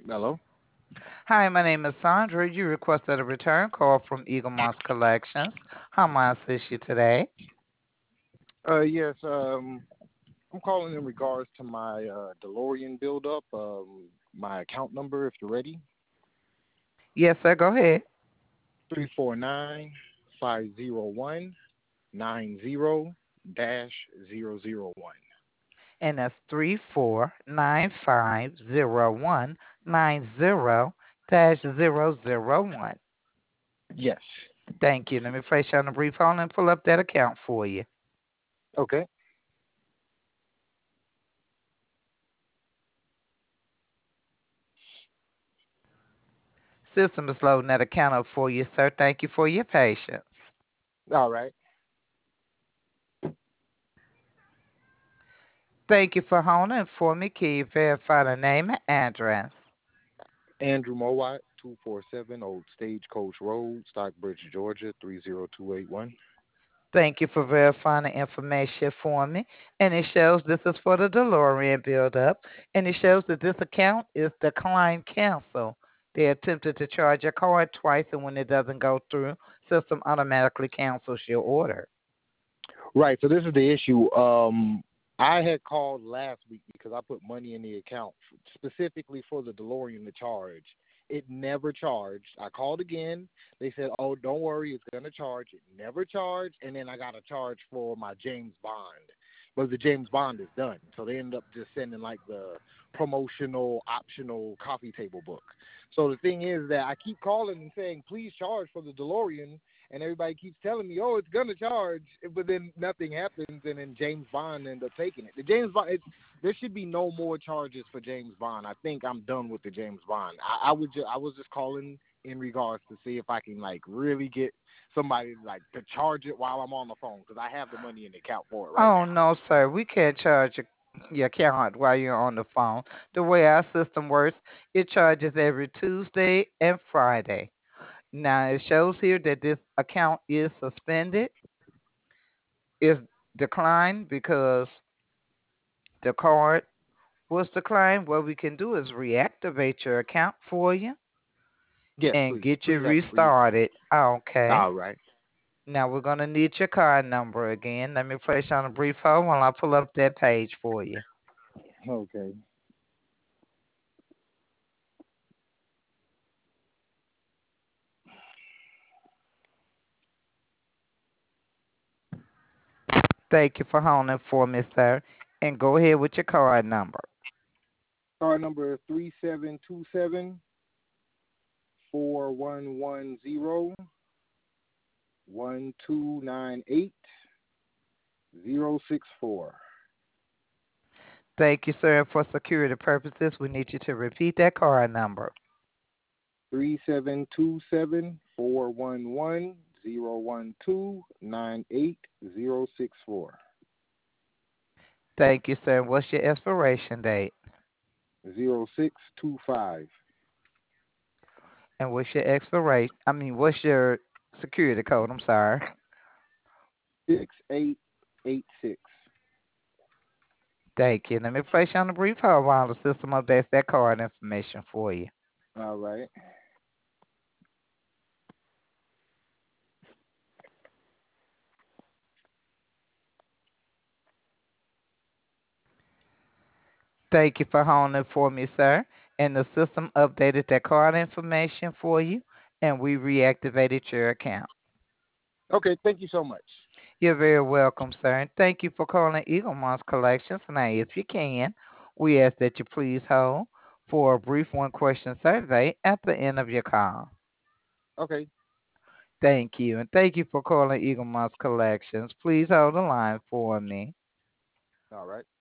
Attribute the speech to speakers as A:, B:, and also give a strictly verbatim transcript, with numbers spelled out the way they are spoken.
A: Hello.
B: Hi, my name is Sandra. You requested a return call from Eagle Moss Collections. How may I assist you today?
A: Uh, yes. Um, I'm calling in regards to my uh, DeLorean buildup. Um, my account number, if you're ready,
B: Yes, sir. Go ahead.
A: three four nine five zero one nine zero dash zero zero one.
B: And that's three four nine five zero one nine zero dash zero zero one.
A: Yes.
B: Thank you. Let me place you on a brief hold and pull up that account for you.
A: Okay.
B: System is loading that account up for you, sir. Thank you for your patience.
A: All right.
B: Thank you for holding for me. Can you verify the name and address?
A: Andrew Mowat, two four seven Old Stagecoach Road, Stockbridge, Georgia, three zero two eight one.
B: Thank you for verifying the information for me. And it shows this is for the DeLorean buildup. And it shows that this account is declined cancel. They attempted to charge your card twice, and when it doesn't go through, system automatically cancels your order.
A: Right. So this is the issue. Um, I had called last week because I put money in the account specifically for the DeLorean to charge. It never charged. I called again. They said, "Oh, don't worry, it's gonna charge." It never charged, and then I got a charge for my James Bond, but the James Bond is done. So they ended up just sending like the promotional optional coffee table book. So the thing is that I keep calling and saying, "Please charge for the DeLorean," and everybody keeps telling me, "Oh, it's gonna charge," but then nothing happens, and then James Bond ends up taking it. The James Bond, it, there should be no more charges for James Bond. I think I'm done with the James Bond. I, I would, ju- I was just calling in regards to see if I can like really get somebody like to charge it while I'm on the phone because I have the money in the account for it right
B: Oh,
A: now.
B: no, sir. We can't charge your, your account while you're on the phone. The way our system works, it charges every Tuesday and Friday. Now, it shows here that this account is suspended, is declined because the card was declined. What we can do is reactivate your account for you
A: Yes,
B: and
A: please,
B: get you
A: please, that'd be great.
B: restarted. Okay.
A: All right.
B: Now we're gonna need your card number again. Let me place you on a brief hold while I pull up that page for you.
A: Okay.
B: Thank you for holding for me, sir. And go ahead with your card number.
A: Card number three seven two seven four one one zero one two nine eight zero six four.
B: Thank you, sir. For security purposes, we need you to repeat that card number.
A: Three seven two seven four one one zero one two nine eight zero six four.
B: Thank you, sir. What's your expiration date?
A: Zero six two five.
B: And what's your expiration? I mean, what's your security code? I'm sorry.
A: Six eight eight six.
B: Thank you. Let me place you on a brief hold while the system updates that card information for you.
A: All right.
B: Thank you for holding for me, sir. And the system updated that card information for you, and we reactivated your account.
A: Okay, thank you so much.
B: You're very welcome, sir. And thank you for calling Eagle Moss Collections. Now, if you can, we ask that you please hold for a brief one question survey at the end of your call.
A: Okay.
B: Thank you. And thank you for calling Eagle Moss Collections. Please hold the line for me.
A: All right.